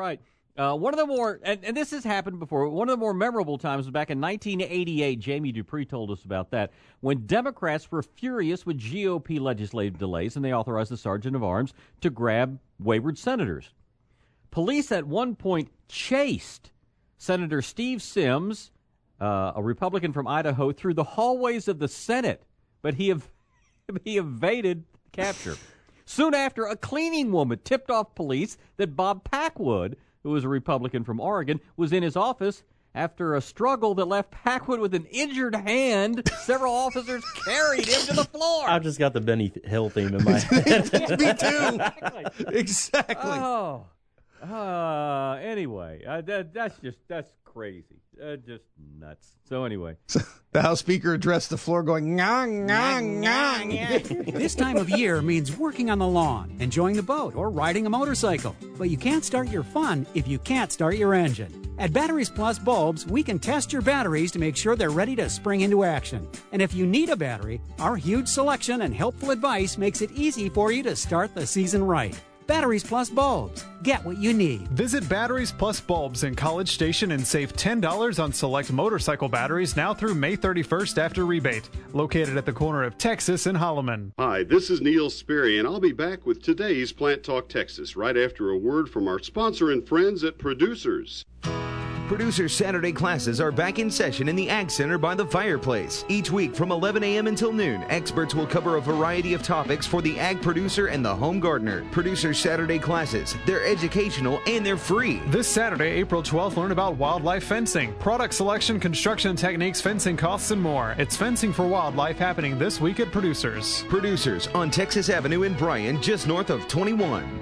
Uh, one of the more, and, and this has happened before, one of the more memorable times was back in nineteen eighty-eight. Jamie Dupree told us about that, when Democrats were furious with G O P legislative delays, and they authorized the Sergeant of Arms to grab wayward senators. Police at one point chased Senator Steve Sims, uh, a Republican from Idaho, through the hallways of the Senate, but he, ev- he evaded capture. Soon after, a cleaning woman tipped off police that Bob Packwood, who was a Republican from Oregon, was in his office after a struggle that left Packwood with an injured hand. Several officers carried him to the floor. I've just got the Benny Hill theme in my head. Me too. Exactly. Exactly. Oh. Uh, anyway, uh, that, that's just, that's crazy. Uh, just nuts. So anyway. The House Speaker addressed the floor going, ngang, ngang, ngang. This time of year means working on the lawn, enjoying the boat, or riding a motorcycle. But you can't start your fun if you can't start your engine. At Batteries Plus Bulbs, we can test your batteries to make sure they're ready to spring into action. And if you need a battery, our huge selection and helpful advice makes it easy for you to start the season right. Batteries Plus Bulbs. Get what you need. Visit Batteries Plus Bulbs in College Station and save ten dollars on select motorcycle batteries now through May thirty-first after rebate. Located at the corner of Texas and Holloman. Hi, this is Neil Sperry, and I'll be back with today's Plant Talk Texas right after a word from our sponsor and friends at Producers. Producers Saturday classes are back in session in the Ag Center by the fireplace. Each week from eleven a.m. until noon, experts will cover a variety of topics for the ag producer and the home gardener. Producers Saturday classes, they're educational and they're free. This Saturday, April twelfth, learn about wildlife fencing, product selection, construction techniques, fencing costs, and more. It's Fencing for Wildlife happening this week at Producers. Producers on Texas Avenue in Bryan, just north of twenty-one.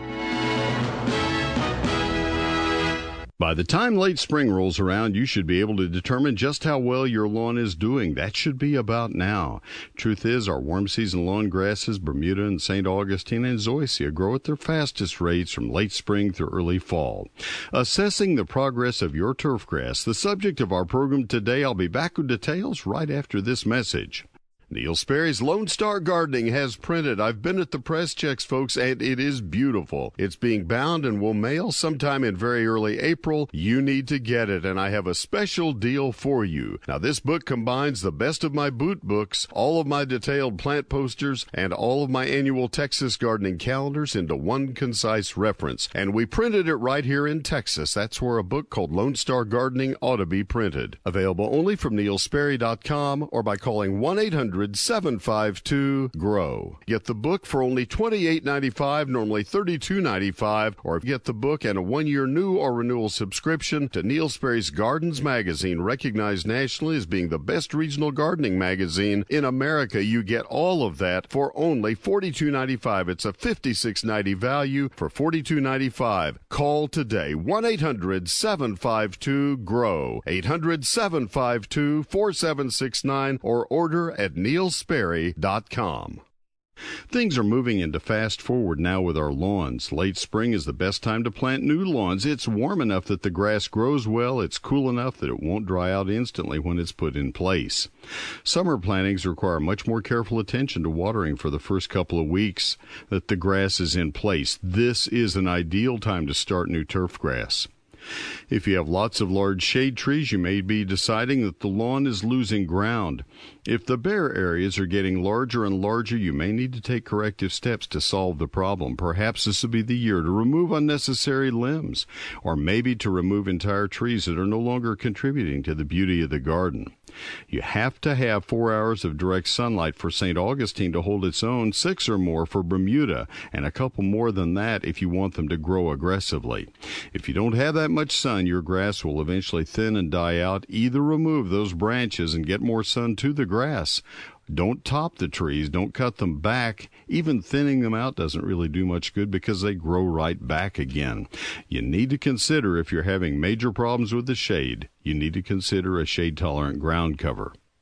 By the time late spring rolls around, you should be able to determine just how well your lawn is doing. That should be about now. Truth is, our warm season lawn grasses, Bermuda and Saint Augustine and Zoysia, grow at their fastest rates from late spring through early fall. Assessing the progress of your turf grass, the subject of our program today. I'll be back with details right after this message. Neil Sperry's Lone Star Gardening has printed. I've been at the press checks, folks, and it is beautiful. It's being bound and will mail sometime in very early April. You need to get it, and I have a special deal for you. Now, this book combines the best of my boot books, all of my detailed plant posters, and all of my annual Texas gardening calendars into one concise reference. And we printed it right here in Texas. That's where a book called Lone Star Gardening ought to be printed. Available only from neil sperry dot com or by calling one eight hundred seven five two GROW. Get the book for only twenty-eight ninety-five, normally thirty-two ninety-five, or get the book and a one-year new or renewal subscription to Neil Sperry's Gardens magazine, recognized nationally as being the best regional gardening magazine in America. You get all of that for only forty-two ninety-five. It's a fifty-six ninety value for forty-two ninety-five. Call today, one eight hundred seven five two GROW, eight hundred seven five two four seven six nine, or order at neil sperry dot com. Things are moving into fast forward now with our lawns. Late spring is the best time to plant new lawns. It's warm enough that the grass grows well. It's cool enough that it won't dry out instantly when it's put in place. Summer plantings require much more careful attention to watering for the first couple of weeks that the grass is in place. This is an ideal time to start new turf grass. If you have lots of large shade trees, you may be deciding that the lawn is losing ground. If the bare areas are getting larger and larger, you may need to take corrective steps to solve the problem. Perhaps this will be the year to remove unnecessary limbs, or maybe to remove entire trees that are no longer contributing to the beauty of the garden. You have to have four hours of direct sunlight for Saint Augustine to hold its own, six or more for Bermuda, and a couple more than that if you want them to grow aggressively. If you don't have that much sun, your grass will eventually thin and die out. Either remove those branches and get more sun to the grass. Don't top the trees. Don't cut them back. Even thinning them out doesn't really do much good because they grow right back again. You need to consider, if you're having major problems with the shade, you need to consider a shade-tolerant ground cover.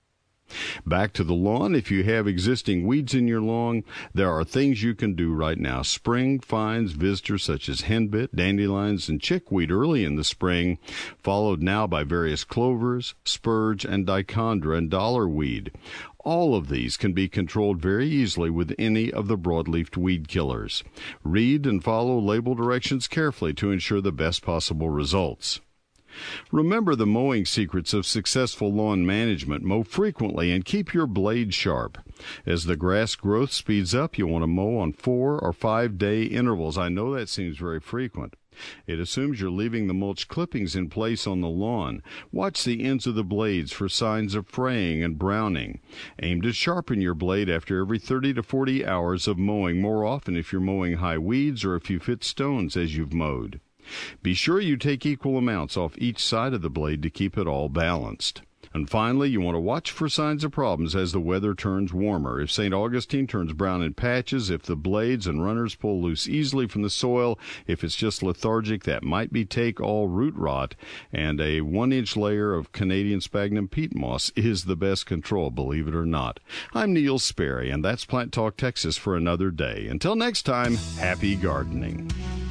Back to the lawn. If you have existing weeds in your lawn, there are things you can do right now. Spring finds visitors such as henbit, dandelions, and chickweed early in the spring, followed now by various clovers, spurge, and dichondra and dollarweed. All of these can be controlled very easily with any of the broadleaf weed killers. Read and follow label directions carefully to ensure the best possible results. Remember the mowing secrets of successful lawn management. Mow frequently and keep your blade sharp. As the grass growth speeds up, you want to mow on four or five day intervals. I know that seems very frequent. It assumes you're leaving the mulch clippings in place on the lawn. Watch the ends of the blades for signs of fraying and browning. Aim to sharpen your blade after every thirty to forty hours of mowing, more often if you're mowing high weeds or if you've hit stones as you've mowed. Be sure you take equal amounts off each side of the blade to keep it all balanced. And finally, you want to watch for signs of problems as the weather turns warmer. If Saint Augustine turns brown in patches, if the blades and runners pull loose easily from the soil, if it's just lethargic, that might be take-all root rot, and a one-inch layer of Canadian sphagnum peat moss is the best control, believe it or not. I'm Neil Sperry, and that's Plant Talk Texas for another day. Until next time, happy gardening.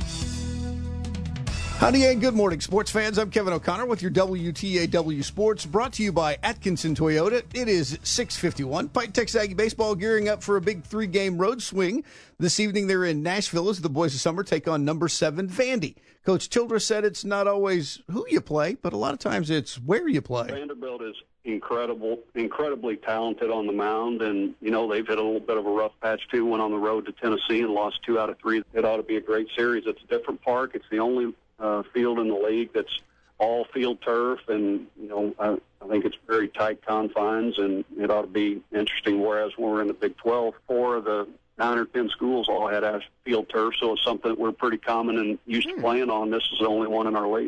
Howdy and good morning, sports fans. I'm Kevin O'Connor with your W T A W Sports, brought to you by Atkinson Toyota. It is six fifty-one. Pike Texas Aggie baseball gearing up for a big three-game road swing. This evening they're in Nashville as the boys of summer take on number seven Vandy. Coach Childress said it's not always who you play, but a lot of times it's where you play. Vanderbilt is incredible, incredibly talented on the mound, and, you know, they've hit a little bit of a rough patch, too, went on the road to Tennessee and lost two out of three. It ought to be a great series. It's a different park. It's the only Uh, field in the league that's all field turf, and you know I, I think it's very tight confines, and it ought to be interesting. Whereas when we're in the Big twelve, four of the nine or ten schools all had field turf, so it's something that we're pretty common and used to playing on. This is the only one in our league.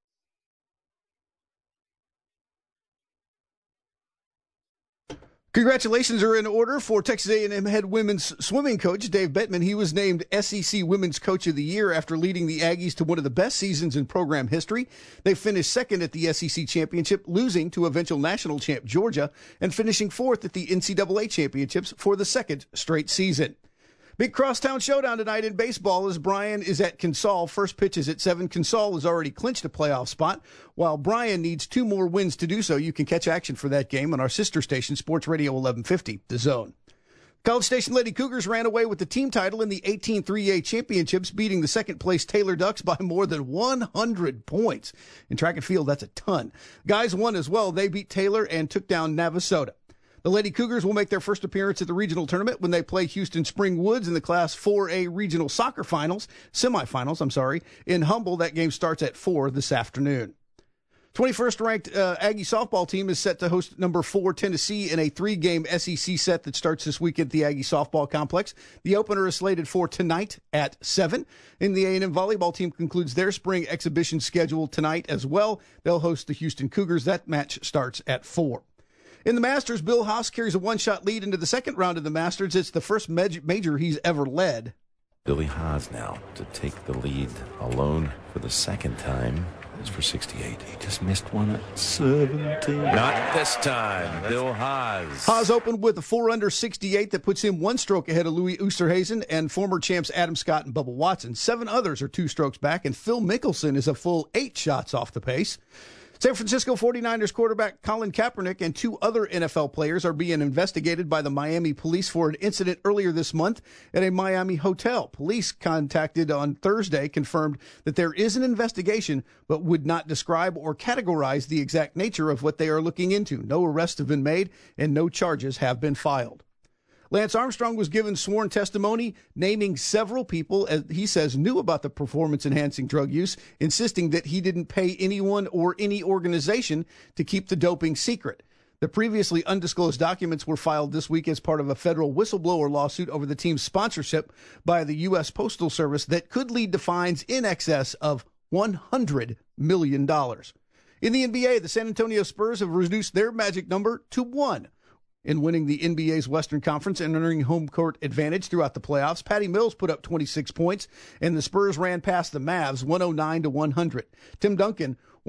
Congratulations are in order for Texas A and M head women's swimming coach Dave Bettman. He was named S E C Women's Coach of the Year after leading the Aggies to one of the best seasons in program history. They finished second at the S E C Championship, losing to eventual national champ Georgia, and finishing fourth at the N C double A Championships for the second straight season. Big crosstown showdown tonight in baseball as Bryan is at Consol. First pitch is at seven. Consol has already clinched a playoff spot, while Bryan needs two more wins to do so. You can catch action for that game on our sister station, Sports Radio eleven fifty, The Zone. College Station Lady Cougars ran away with the team title in the eighteen three A championships, beating the second-place Taylor Ducks by more than one hundred points. In track and field, that's a ton. Guys won as well. They beat Taylor and took down Navasota. The Lady Cougars will make their first appearance at the regional tournament when they play Houston Spring Woods in the Class four A regional soccer finals, semifinals, I'm sorry, in Humble. That game starts at four this afternoon. twenty-first ranked uh, Aggie softball team is set to host number four Tennessee in a three-game S E C set that starts this week at the Aggie softball complex. The opener is slated for tonight at seven. And the A and M volleyball team concludes their spring exhibition schedule tonight as well. They'll host the Houston Cougars. That match starts at four. In the Masters, Bill Haas carries a one-shot lead into the second round of the Masters. It's the first major he's ever led. Billy Haas now to take the lead alone for the second time. It's for sixty-eight. He just missed one at seventeen. Not this time. Bill Haas. Haas opened with a four under sixty-eight that puts him one stroke ahead of Louis Oosthuizen and former champs Adam Scott and Bubba Watson. Seven others are two strokes back, and Phil Mickelson is a full eight shots off the pace. San Francisco forty-niners quarterback Colin Kaepernick and two other N F L players are being investigated by the Miami police for an incident earlier this month at a Miami hotel. Police contacted on Thursday confirmed that there is an investigation, but would not describe or categorize the exact nature of what they are looking into. No arrests have been made and no charges have been filed. Lance Armstrong was given sworn testimony naming several people, as he says, knew about the performance-enhancing drug use, insisting that he didn't pay anyone or any organization to keep the doping secret. The previously undisclosed documents were filed this week as part of a federal whistleblower lawsuit over the team's sponsorship by the U S Postal Service that could lead to fines in excess of one hundred million dollars. In the N B A, the San Antonio Spurs have reduced their magic number to one. In winning the N B A's Western Conference and earning home court advantage throughout the playoffs, Patty Mills put up twenty-six points, and the Spurs ran past the Mavs one oh nine to one hundred. Tim Duncan wants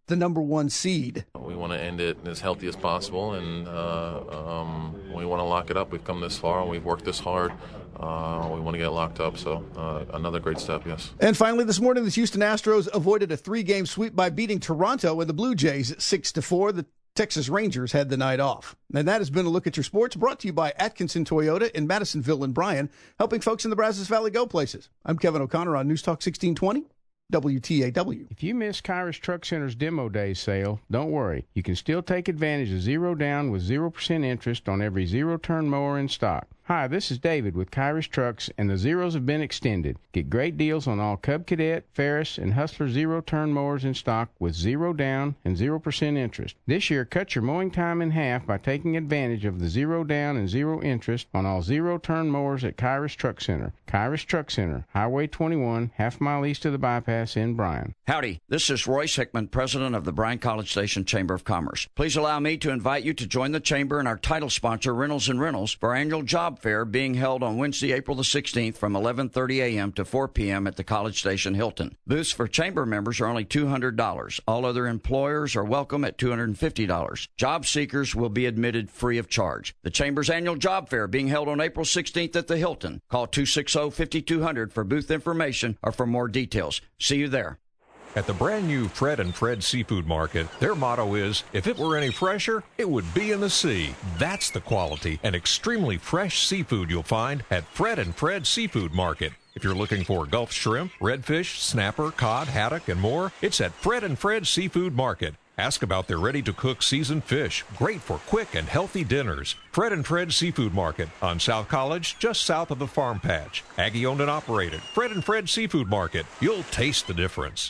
the number one seed. We want to end it as healthy as possible, and uh, um, we want to lock it up. We've come this far, and we've worked this hard. Uh, we want to get locked up, so uh, another great step, yes. And finally, this morning, the Houston Astros avoided a three-game sweep by beating Toronto and the Blue Jays at six to four. The Texas Rangers had the night off. And that has been a Look at Your Sports, brought to you by Atkinson Toyota in Madisonville and Bryan, helping folks in the Brazos Valley go places. I'm Kevin O'Connor on News Talk sixteen twenty. W T A W. If you missed Kyrus Truck Center's Demo Day sale, don't worry. You can still take advantage of zero down with zero percent interest on every zero-turn mower in stock. Hi, this is David with Kyrus Trucks, and the zeros have been extended. Get great deals on all Cub Cadet, Ferris, and Hustler zero-turn mowers in stock with zero down and zero percent interest. This year, cut your mowing time in half by taking advantage of the zero down and zero interest on all zero-turn mowers at Kyrus Truck Center. Kyrus Truck Center, Highway twenty-one, half mile east of the bypass in Bryan. Howdy, this is Royce Hickman, president of the Bryan College Station Chamber of Commerce. Please allow me to invite you to join the Chamber and our title sponsor, Reynolds and Reynolds, for our annual job fair being held on Wednesday, April the sixteenth from eleven thirty a.m. to four p.m. at the College Station Hilton. Booths for Chamber members are only two hundred dollars. All other employers are welcome at two hundred fifty dollars. Job seekers will be admitted free of charge. The Chamber's annual job fair being held on April sixteenth at the Hilton. Call two six zero, five two zero zero for booth information or for more details. See you there. At the brand new Fred and Fred Seafood Market, their motto is, if it were any fresher, it would be in the sea. That's the quality and extremely fresh seafood you'll find at Fred and Fred Seafood Market. If you're looking for Gulf shrimp, redfish, snapper, cod, haddock, and more, it's at Fred and Fred Seafood Market. Ask about their ready-to-cook seasoned fish, great for quick and healthy dinners. Fred and Fred Seafood Market on South College, just south of the Farm Patch. Aggie-owned and operated. Fred and Fred Seafood Market. You'll taste the difference.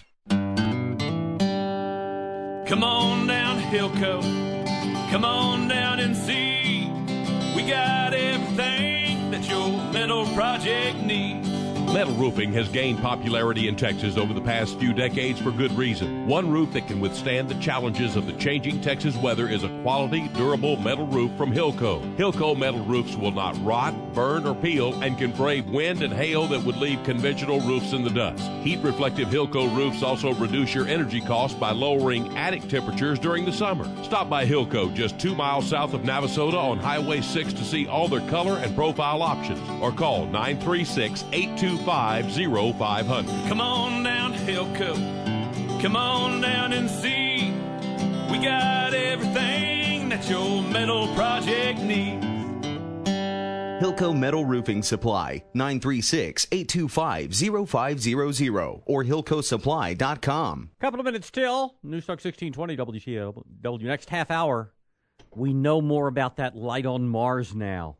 Come on down to Hilco, come on down and see. We got everything that your metal project needs. Metal roofing has gained popularity in Texas over the past few decades for good reason. One roof that can withstand the challenges of the changing Texas weather is a quality, durable metal roof from Hilco. Hilco metal roofs will not rot, burn, or peel and can brave wind and hail that would leave conventional roofs in the dust. Heat-reflective Hilco roofs also reduce your energy costs by lowering attic temperatures during the summer. Stop by Hilco just two miles south of Navasota on Highway six to see all their color and profile options, or call nine three six, eight two five, zero five zero zero. Come on down to Hilco, come on down and see. We got everything that your metal project needs. Hilco Metal Roofing Supply, nine three six, eight two five, zero five zero zero or hilco supply dot com. Couple of minutes till. News Talk sixteen twenty W T A W. Next half hour, we know more about that light on Mars now.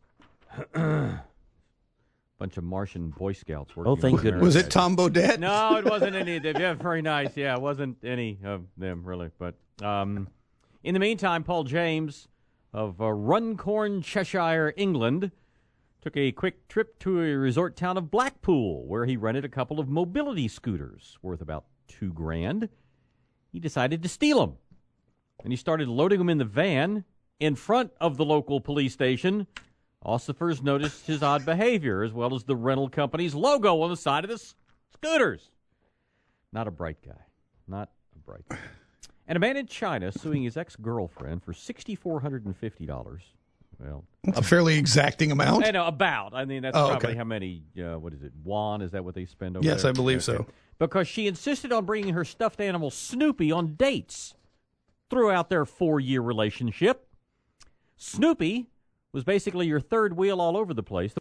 Bunch of Martian Boy Scouts working. Oh, thank goodness. Was it Tom Bodette? No, it wasn't any of them. Yeah, very nice. Yeah, it wasn't any of them, really. But um, in the meantime, Paul James of uh, Runcorn, Cheshire, England, took a quick trip to a resort town of Blackpool, where he rented a couple of mobility scooters worth about two grand. He decided to steal them, and he started loading them in the van in front of the local police station. Officers noticed his odd behavior, as well as the rental company's logo on the side of the s- scooters. Not a bright guy. Not a bright guy. And a man in China suing his ex-girlfriend for six thousand four hundred fifty dollars. Well, That's a fairly exacting amount. I know, about. I mean, that's Oh, probably okay. how many, uh, what is it, won? Is that what they spend over Yes, there? I believe so. Because she insisted on bringing her stuffed animal Snoopy on dates throughout their four-year relationship. Snoopy was basically your third wheel all over the place.